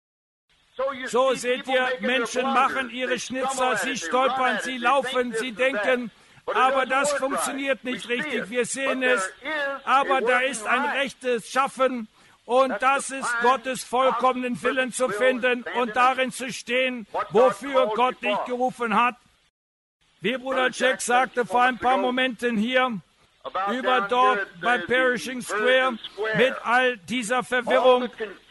So seht ihr, Menschen machen ihre Schnitzer, sie stolpern, sie laufen, sie denken, aber das funktioniert nicht richtig, wir sehen es, aber da ist ein rechtes Schaffen. Und das ist Gottes vollkommenen Willen zu finden und darin zu stehen, wofür Gott dich gerufen hat. Wie Bruder Jack sagte vor ein paar Momenten hier, über dort bei Perishing Square, mit all dieser Verwirrung,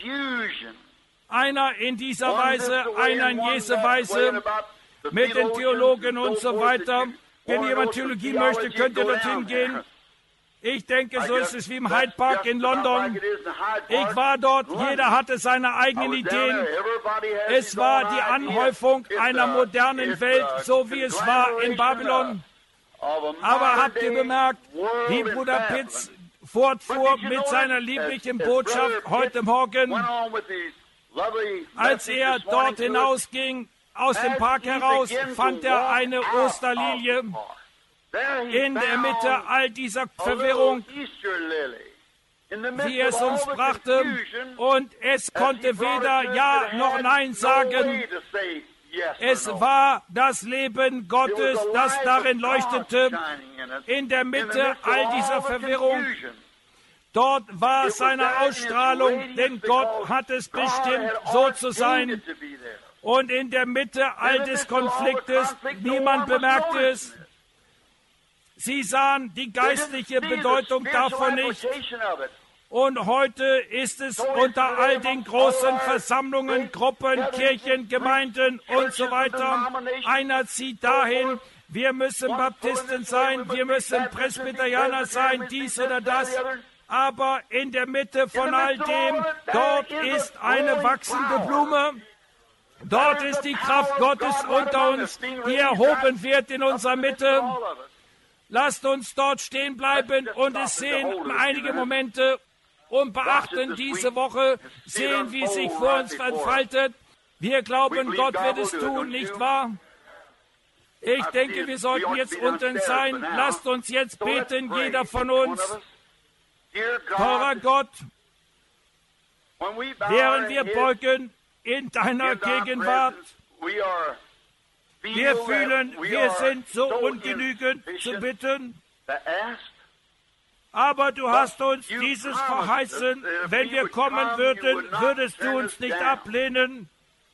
einer in dieser Weise, einer in dieser Weise, mit den Theologen und so weiter. Wenn jemand Theologie möchte, könnt ihr dorthin gehen. Ich denke, so ist es wie im Hyde Park in London. Ich war dort, jeder hatte seine eigenen Ideen. Es war die Anhäufung einer modernen Welt, so wie es war in Babylon. Aber habt ihr bemerkt, wie Bruder Pitts fortfuhr mit seiner lieblichen Botschaft heute Morgen, als er dort hinausging, aus dem Park heraus, fand er eine Osterlilie. In der Mitte all dieser Verwirrung, wie es uns brachte, und es konnte weder Ja noch Nein sagen. Es war das Leben Gottes, das darin leuchtete, in der Mitte all dieser Verwirrung. Dort war seine Ausstrahlung, denn Gott hat es bestimmt, so zu sein. Und in der Mitte all des Konfliktes, niemand bemerkte es. Sie sahen die geistliche Bedeutung davon nicht. Und heute ist es unter all den großen Versammlungen, Gruppen, Kirchen, Gemeinden und so weiter. Einer zieht dahin, wir müssen Baptisten sein, wir müssen Presbyterianer sein, dies oder das. Aber in der Mitte von all dem, dort ist eine wachsende Blume. Dort ist die Kraft Gottes unter uns, die erhoben wird in unserer Mitte. Lasst uns dort stehen bleiben und es sehen einige Momente und beachten diese Woche, sehen, wie es sich vor uns entfaltet. Wir glauben, Gott wird es tun, nicht wahr? Ich denke, wir sollten jetzt unten sein. Lasst uns jetzt beten, jeder von uns. Teurer Gott, während wir beugen in deiner Gegenwart, wir fühlen, wir sind so ungenügend zu bitten, aber du hast uns dieses verheißen, wenn wir kommen würden, würdest du uns nicht ablehnen.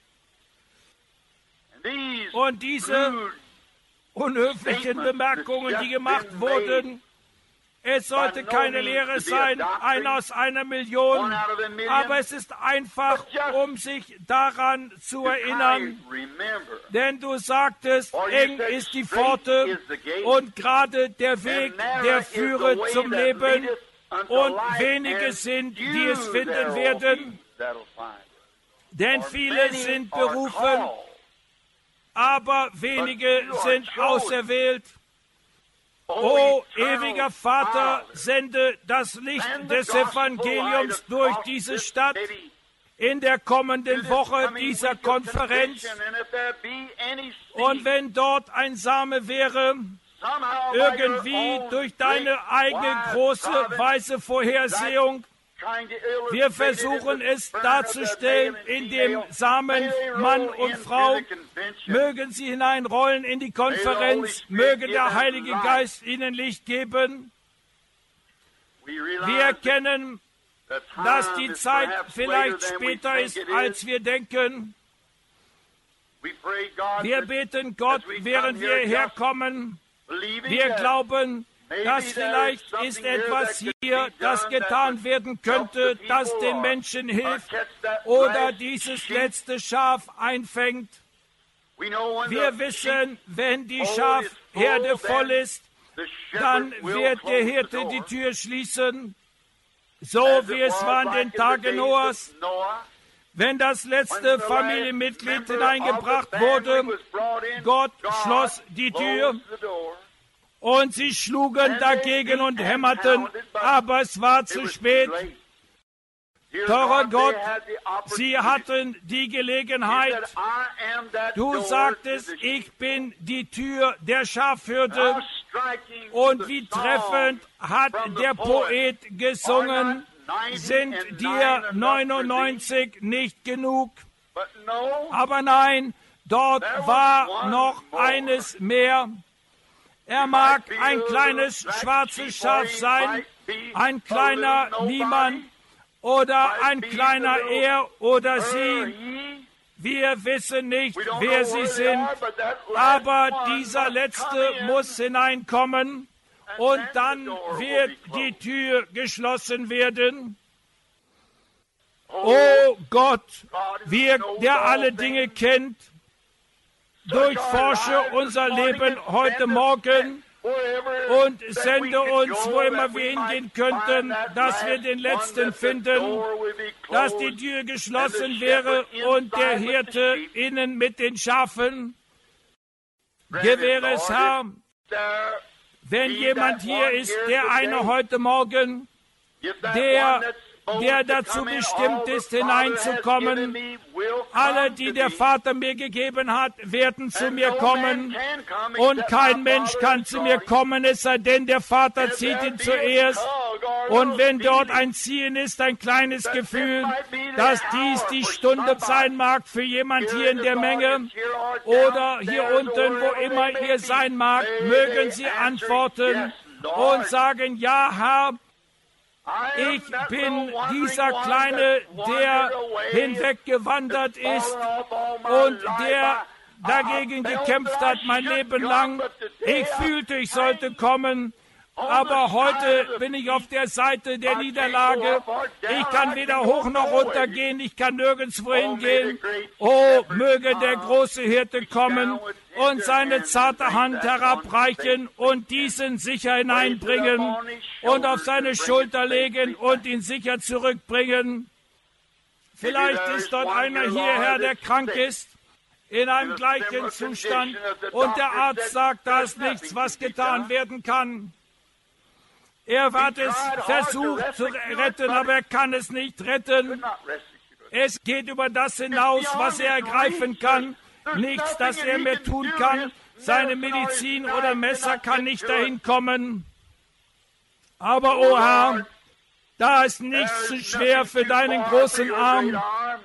Und diese unhöflichen Bemerkungen, die gemacht wurden, es sollte keine Lehre sein, einer aus einer Million, aber es ist einfach, um sich daran zu erinnern. Denn du sagtest, eng ist die Pforte und gerade der Weg, der führe zum Leben, und wenige sind, die es finden werden. Denn viele sind berufen, aber wenige sind auserwählt. O ewiger Vater, sende das Licht des Evangeliums durch diese Stadt in der kommenden Woche dieser Konferenz. Und wenn dort ein Same wäre, irgendwie durch deine eigene große, weise Vorhersehung, wir versuchen es darzustellen, in dem Samen Mann und Frau, mögen sie hineinrollen in die Konferenz, möge der Heilige Geist ihnen Licht geben. Wir erkennen, dass die Zeit vielleicht später ist, als wir denken. Wir beten Gott, während wir herkommen. Wir glauben, dass vielleicht ist etwas hier, das getan werden könnte, das den Menschen hilft oder dieses letzte Schaf einfängt. Wir wissen, wenn die Schafherde voll ist, dann wird der Hirte die Tür schließen, so wie es war in den Tagen Noahs. Wenn das letzte Familienmitglied hineingebracht wurde, Gott schloss die Tür. Und sie schlugen dagegen und hämmerten, aber es war zu spät. Teurer Gott, sie hatten die Gelegenheit. Du sagtest, ich bin die Tür der Schafhürde. Und wie treffend hat der Poet gesungen, sind dir 99 nicht genug? Aber nein, dort war noch eines mehr. Er mag ein kleines schwarzes Schaf sein, ein kleiner Niemand oder ein kleiner er oder sie. Wir wissen nicht, wer sie sind, aber dieser Letzte muss hineinkommen und dann wird die Tür geschlossen werden. Oh Gott, der alle Dinge kennt, durchforsche unser Leben heute Morgen und sende uns, wo immer wir hingehen könnten, dass wir den Letzten finden, dass die Tür geschlossen wäre und der Hirte innen mit den Schafen. Gewähre es, Herr, wenn jemand hier ist, der eine heute Morgen, der dazu bestimmt ist, hineinzukommen. Alle, die der Vater mir gegeben hat, werden zu mir kommen. Und kein Mensch kann zu mir kommen, es sei denn, der Vater zieht ihn zuerst. Und wenn dort ein Ziehen ist, ein kleines Gefühl, dass dies die Stunde sein mag für jemand hier in der Menge oder hier unten, wo immer ihr sein mag, mögen Sie antworten und sagen, ja, Herr, ich bin dieser Kleine, der hinweggewandert ist und der dagegen gekämpft hat mein Leben lang. Ich fühlte, ich sollte kommen, aber heute bin ich auf der Seite der Niederlage. Ich kann weder hoch noch runter gehen, ich kann nirgendwo hingehen. Oh, möge der große Hirte kommen und seine zarte Hand herabreichen und diesen sicher hineinbringen und auf seine Schulter legen und ihn sicher zurückbringen. Vielleicht ist dort einer hierher, der krank ist, in einem gleichen Zustand und der Arzt sagt, da ist nichts, was getan werden kann. Er hat es versucht zu retten, aber er kann es nicht retten. Es geht über das hinaus, was er ergreifen kann. Nichts, das er mehr tun kann. Seine Medizin oder Messer kann nicht dahin kommen. Aber, o Herr, da ist nichts zu schwer für deinen großen Arm.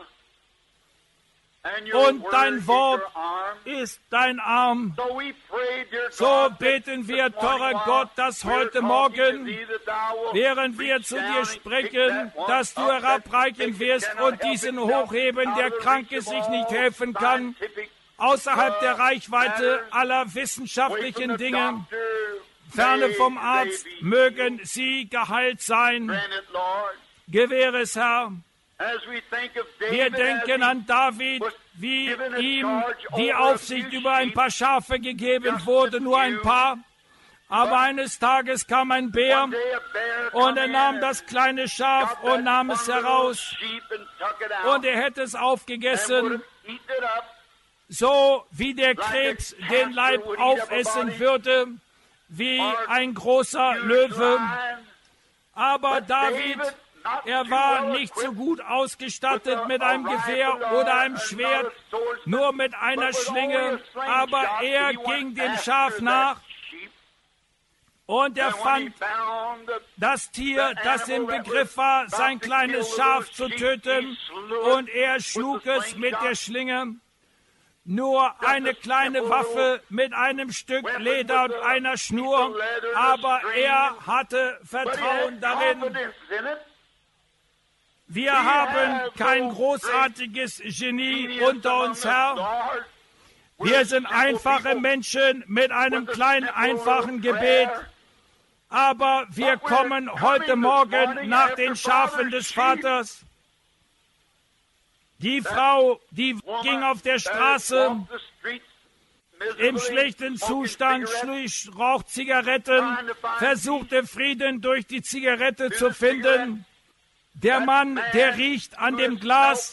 Und dein Wort ist dein Arm. So beten wir, teurer Gott, dass heute Morgen, während wir zu dir sprechen, dass du herabreichen wirst und diesen hochheben, der Kranke sich nicht helfen kann, außerhalb der Reichweite aller wissenschaftlichen Dinge, ferne vom Arzt, mögen sie geheilt sein. Gewähre es, Herr. Wir denken an David, wie ihm die Aufsicht über ein paar Schafe gegeben wurde, nur ein paar. Aber eines Tages kam ein Bär und er nahm das kleine Schaf und nahm es heraus. Und er hätte es aufgegessen, so wie der Krebs den Leib aufessen würde. wie ein großer Löwe. Aber David, er war nicht so gut ausgestattet mit einem Gewehr oder einem Schwert, nur mit einer Schlinge, aber er ging dem Schaf nach und er fand das Tier, das im Begriff war, sein kleines Schaf zu töten, und er schlug es mit der Schlinge. Nur eine kleine Waffe mit einem Stück Leder und einer Schnur, aber er hatte Vertrauen darin. Wir haben kein großartiges Genie unter uns, Herr. Wir sind einfache Menschen mit einem kleinen, einfachen Gebet. Aber wir kommen heute Morgen nach den Schafen des Vaters. Die Frau, die ging auf der Straße im schlechten Zustand, raucht Zigaretten, versuchte Frieden durch die Zigarette zu finden. Der Mann, der riecht an dem Glas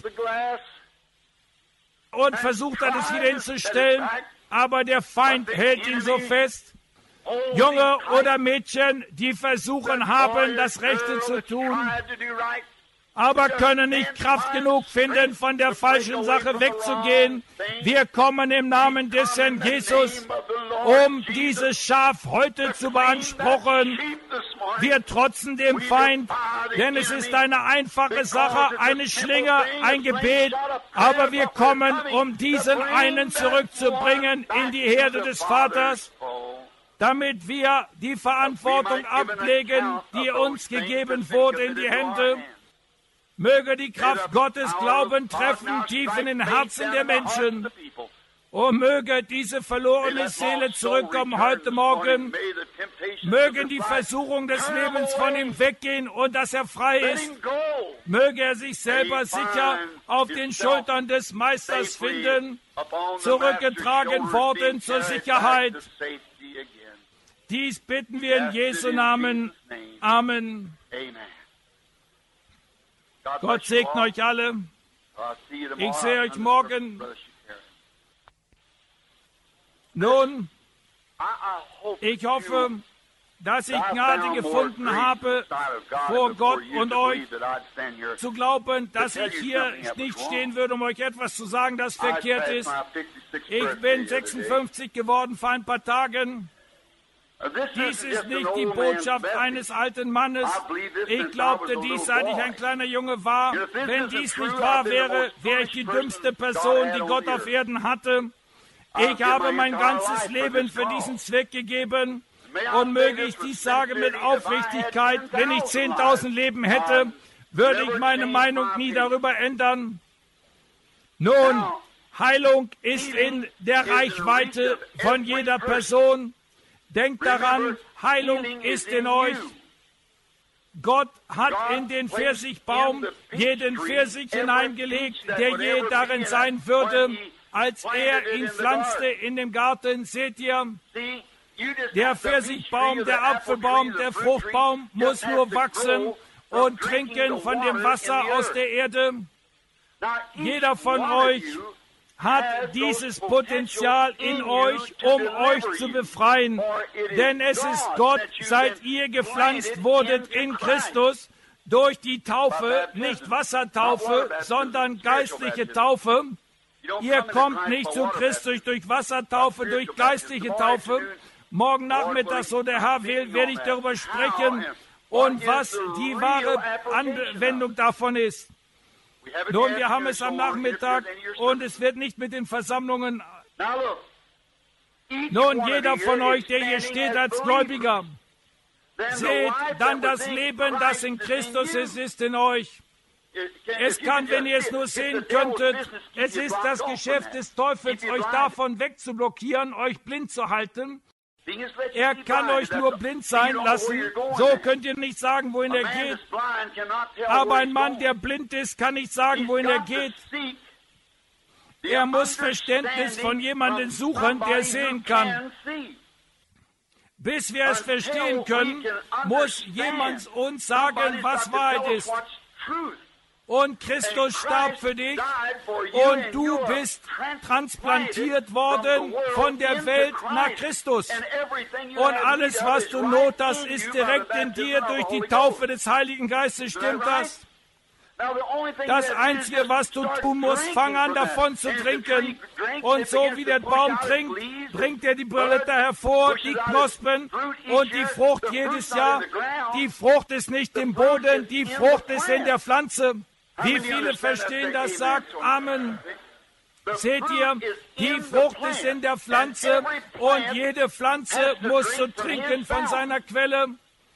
und versucht hat, es wieder hinzustellen, aber der Feind hält ihn so fest. Junge oder Mädchen, die versuchen haben, das Rechte zu tun, aber können nicht Kraft genug finden, von der falschen Sache wegzugehen. Wir kommen im Namen des Herrn Jesus, um dieses Schaf heute zu beanspruchen. Wir trotzen dem Feind, denn es ist eine einfache Sache, eine Schlinge, ein Gebet, aber wir kommen, um diesen einen zurückzubringen in die Herde des Vaters, damit wir die Verantwortung ablegen, die uns gegeben wurde, in die Hände. Möge die Kraft Gottes Glauben treffen, tief in den Herzen der Menschen. Oh, möge diese verlorene Seele zurückkommen heute Morgen. Mögen die Versuchung des Lebens von ihm weggehen und dass er frei ist. Möge er sich selber sicher auf den Schultern des Meisters finden, zurückgetragen worden zur Sicherheit. Dies bitten wir in Jesu Namen. Amen. Gott segne euch alle. Ich sehe euch morgen. Nun, ich hoffe, dass ich Gnade gefunden habe, vor Gott und euch zu glauben, dass ich hier nicht stehen würde, um euch etwas zu sagen, das verkehrt ist. Ich bin 56 geworden vor ein paar Tagen. Dies ist nicht die Botschaft eines alten Mannes. Ich glaubte dies, seit ich ein kleiner Junge war. Wenn dies nicht wahr wäre, wäre ich die dümmste Person, die Gott auf Erden hatte. Ich habe mein ganzes Leben für diesen Zweck gegeben. Und möge ich dies sagen mit Aufrichtigkeit, wenn ich 10.000 Leben hätte, würde ich meine Meinung nie darüber ändern. Nun, Heilung ist in der Reichweite von jeder Person. Denkt daran, Heilung ist in euch. Gott hat in den Pfirsichbaum jeden Pfirsich hineingelegt, der je darin sein würde, als er ihn pflanzte in dem Garten. Seht ihr, der Pfirsichbaum, der Apfelbaum, der Fruchtbaum muss nur wachsen und trinken von dem Wasser aus der Erde. Jeder von euch hat dieses Potenzial in euch, um euch zu befreien. Denn es ist Gott, seit ihr gepflanzt wurdet in Christus, durch die Taufe, nicht Wassertaufe, sondern geistliche Taufe. Ihr kommt nicht zu Christus durch Wassertaufe, durch geistliche Taufe. Morgen Nachmittag, so der Herr will, werde ich darüber sprechen und was die wahre Anwendung davon ist. Nun, wir haben es am Nachmittag und es wird nicht mit den Versammlungen. Nun, jeder von euch, der hier steht als Gläubiger, seht dann das Leben, das in Christus ist, ist in euch. Es kann, wenn ihr es nur sehen könntet, es ist das Geschäft des Teufels, euch davon wegzublockieren, euch blind zu halten. Er kann euch nur blind sein lassen. So könnt ihr nicht sagen, wohin er geht. Aber ein Mann, der blind ist, kann nicht sagen, wohin er geht. Er muss Verständnis von jemandem suchen, der sehen kann. Bis wir es verstehen können, muss jemand uns sagen, was Wahrheit ist. Und Christus starb für dich und du bist transplantiert worden von der Welt nach Christus. Und alles, was du Not hast, ist direkt in dir durch die Taufe des Heiligen Geistes. Stimmt das? Das Einzige, was du tun musst, fang an davon zu trinken. Und so wie der Baum trinkt, bringt er die Blätter hervor, die Knospen und die Frucht jedes Jahr. Die Frucht ist nicht im Boden, die Frucht ist in der Pflanze. Wie viele verstehen das? Sagt Amen. Seht ihr, die Frucht ist in der Pflanze und jede Pflanze muss zu trinken von seiner Quelle.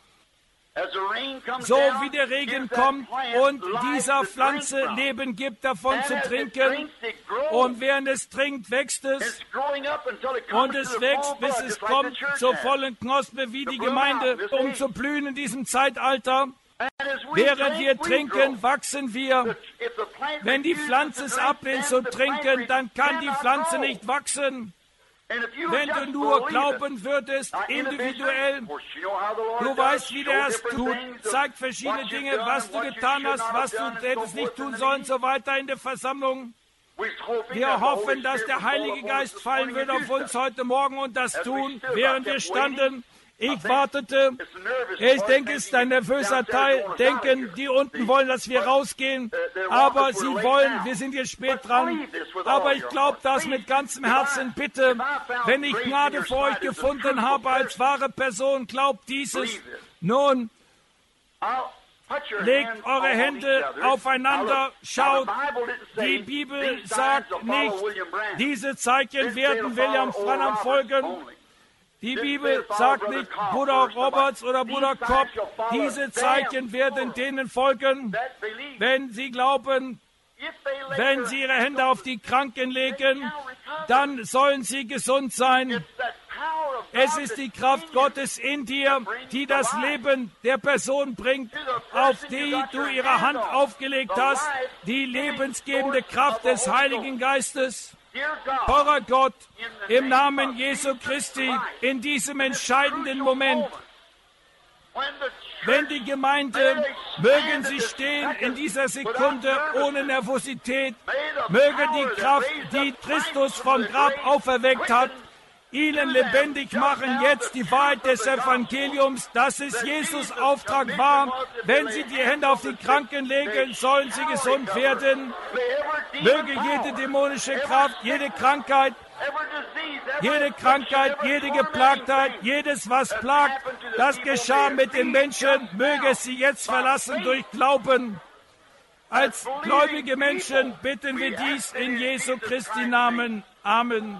So wie der Regen kommt und dieser Pflanze Leben gibt, davon zu trinken. Und während es trinkt, wächst es. Und es wächst, bis es kommt zur vollen Knospe wie die Gemeinde, um zu blühen in diesem Zeitalter. Während wir trinken, wachsen wir. Wenn die Pflanze es ablehnt zu trinken, dann kann die Pflanze nicht wachsen. Wenn du nur glauben würdest, individuell, du weißt, wie der es tut, zeigt verschiedene Dinge, was du getan hast, was du hättest nicht tun sollen, so weiter in der Versammlung. Wir hoffen, dass der Heilige Geist fallen wird auf uns heute Morgen und das tun, während wir standen. Ich wartete. Ich denke, es ist ein nervöser Teil. Denken, die unten wollen, dass wir rausgehen. Aber sie wollen, wir sind jetzt spät dran. Aber ich glaube das mit ganzem Herzen. Bitte, wenn ich Gnade für euch gefunden habe als wahre Person, glaubt dieses. Nun, legt eure Hände aufeinander, schaut. Die Bibel sagt nicht, diese Zeichen werden William Branham folgen. Die Bibel sagt nicht, Bruder Roberts oder Bruder Kopp, diese Zeichen werden denen folgen, wenn sie glauben, wenn sie ihre Hände auf die Kranken legen, dann sollen sie gesund sein. Es ist die Kraft Gottes in dir, die das Leben der Person bringt, auf die du ihre Hand aufgelegt hast, die lebensgebende Kraft des Heiligen Geistes. Teurer Gott, im Namen Jesu Christi, in diesem entscheidenden Moment, wenn die Gemeinde, mögen sie stehen in dieser Sekunde ohne Nervosität, möge die Kraft, die Christus vom Grab auferweckt hat, ihnen lebendig machen jetzt die Wahrheit des Evangeliums, dass es Jesus Auftrag war. Wenn sie die Hände auf die Kranken legen, sollen sie gesund werden. Möge jede dämonische Kraft, jede Krankheit, jede Geplagtheit, jedes, was plagt, das geschah mit den Menschen, möge es sie jetzt verlassen durch Glauben. Als gläubige Menschen bitten wir dies in Jesu Christi Namen. Amen.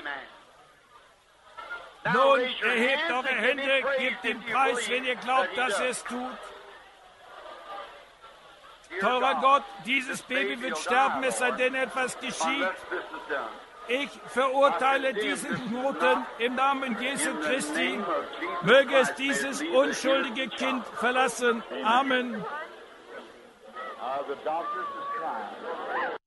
Nun, erhebt eure Hände, gebt den Preis, wenn ihr glaubt, dass er es tut. Teurer Gott, dieses Baby wird sterben, es sei denn, etwas geschieht. Ich verurteile diesen Knoten im Namen Jesu Christi. Möge es dieses unschuldige Kind verlassen. Amen.